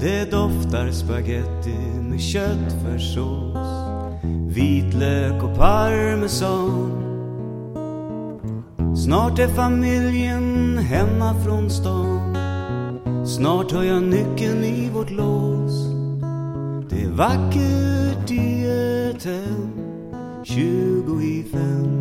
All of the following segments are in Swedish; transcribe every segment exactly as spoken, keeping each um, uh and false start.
Det doftar spaghetti med köttfärssås, vitlök och parmesan. Snart är familjen hemma från stan. Snart har jag nyckeln i vårt lås. Det är vackert i ett hem, tjugo i fem.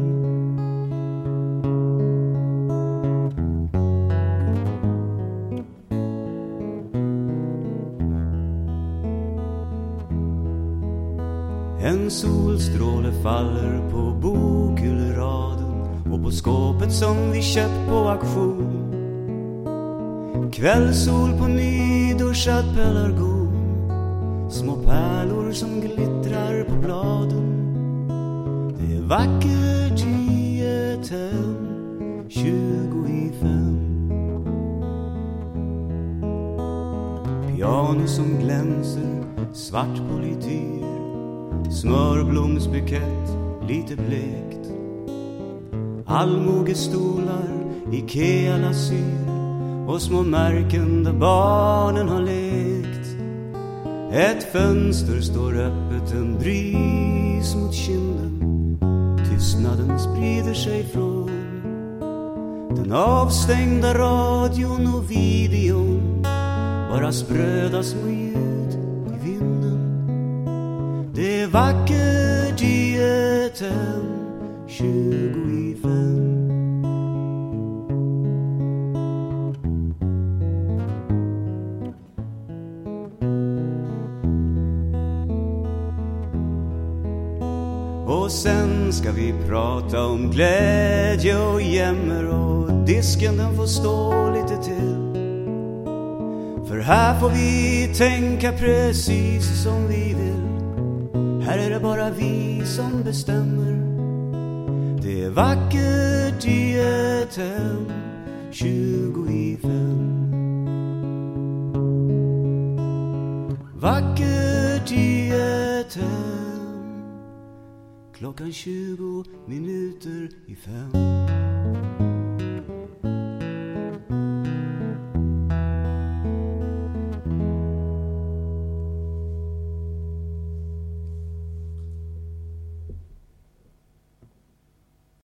En solstråle faller på bokhylraden och på skåpet som vi köpt på auktion. Kvällssol på nyduschad pelargon, små pärlor som glittrar på bladen. Det är vackert i ett hem, tjugo i fem. Piano som glänser, svart polityr, smörblomsbukett, lite blekt. Allmogestolar, Ikea-lasyr och små märken där barnen har lekt. Ett fönster står öppet, en bris mot kinden. Tystnaden sprider sig från den avstängda radion och videon. Bara spröda små ljud i vinden. Det är vackert i ett hem, tjugo i fem. Och sen ska vi prata om glädje och jämmer, och disken den får stå lite till. För här får vi tänka precis som vi vill. Här är det bara vi som bestämmer. Det är vackert i ett hem, tjugo i fem. Vackert i ett hem, klockan tjugo minuter i fem.